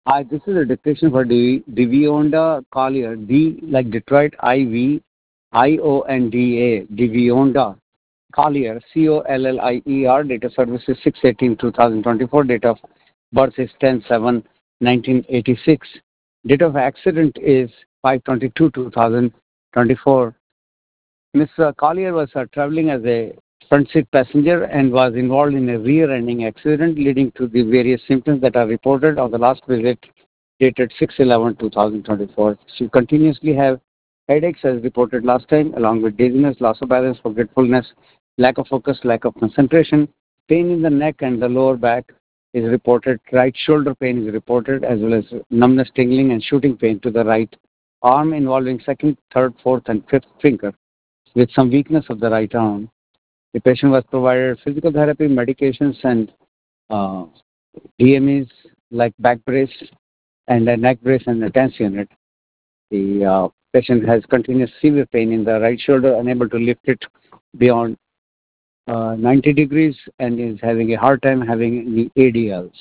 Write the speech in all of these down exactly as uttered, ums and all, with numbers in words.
Hi, this is a dictation for Div- Divionda Collier. D like Detroit, I V I O N D A. Divionda Collier, C O L L I E R. Date of service is six eighteen twenty twenty-four. Date of birth is ten seven nineteen eighty-six. Date of accident is five twenty-two twenty twenty-four. Miss Collier was uh, traveling as a front seat passenger and was involved in a rear-ending accident leading to the various symptoms that are reported on the last visit dated six eleven twenty twenty-four. She continuously have headaches as reported last time, along with dizziness, loss of balance, forgetfulness, lack of focus, lack of concentration, pain in the neck and the lower back is reported. Right shoulder pain is reported, as well as numbness, tingling, and shooting pain to the right arm involving second, third, fourth, and fifth finger, with some weakness of the right arm. The patient was provided physical therapy, medications, and uh, D M Es like back brace and a neck brace and a tension unit. The uh, patient has continuous severe pain in the right shoulder, unable to lift it beyond uh, ninety degrees, and is having a hard time having the A D Ls.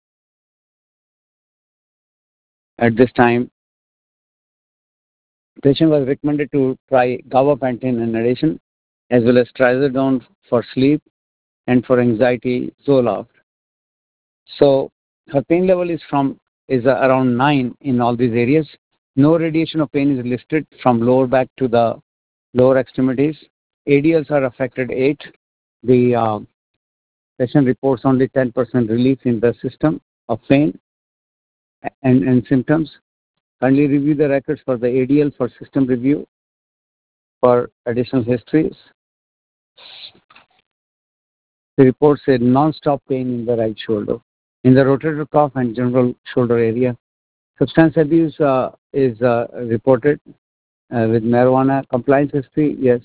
At this time, the patient was recommended to try gabapentin inhalation as well as trazodone for sleep and for anxiety, Zoloft. So her pain level is from is uh, around nine in all these areas. No radiation of pain is listed from lower back to the lower extremities. A D Ls are affected eight. The uh, patient reports only ten percent relief in the system of pain and, and symptoms. Kindly review the records for the A D L for system review for additional histories. The report said non-stop pain in the right shoulder, in the rotator cuff and general shoulder area. Substance abuse uh, is uh, reported uh, with marijuana. Compliance history, yes.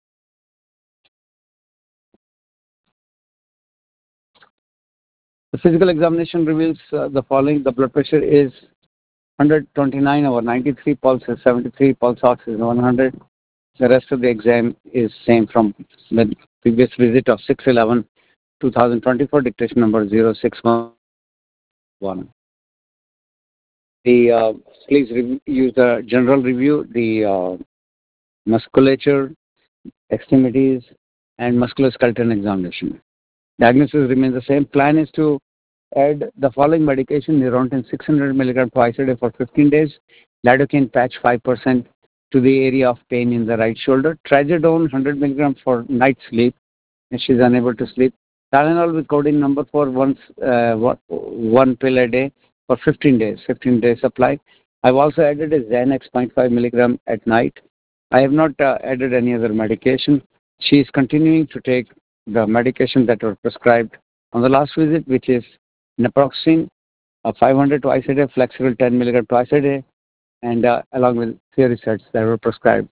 The physical examination reveals uh, the following. The blood pressure is one twenty-nine over ninety-three, pulse is seventy-three, pulse ox is one hundred. The rest of the exam is same from the previous visit of six eleven twenty twenty-four, dictation number zero six one. The uh, please re- use the general review, the uh, musculature, extremities, and musculoskeletal examination. Diagnosis remains the same. Plan is to add the following medication: Neurontin six hundred milligram twice a day for fifteen days, lidocaine patch five percent to the area of pain in the right shoulder, trazodone one hundred milligram for night sleep if she is unable to sleep, Tylenol with codeine number for once uh, one pill a day for fifteen days, fifteen days supply. I've also added a Xanax zero point five milligram at night. I have not uh, added any other medication. She is continuing to take the medication that were prescribed on the last visit, which is naproxen uh, five hundred twice a day, Flexeril ten milligram twice a day, and uh, along with theory sets that were prescribed.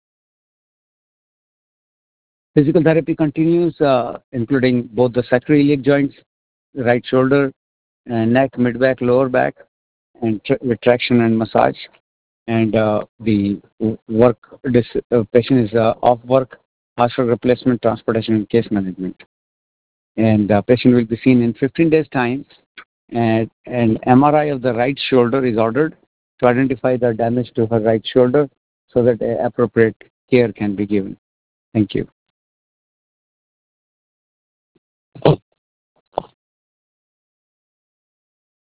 Physical therapy continues, uh, including both the sacroiliac joints, right shoulder, uh, neck, mid-back, lower back, and tr- with traction and massage. And uh, the work, this uh, patient is uh, off work, hospital replacement, transportation, and case management. And the patient will be seen in fifteen days' time. And an M R I of the right shoulder is ordered to identify the damage to her right shoulder so that uh, appropriate care can be given. Thank you.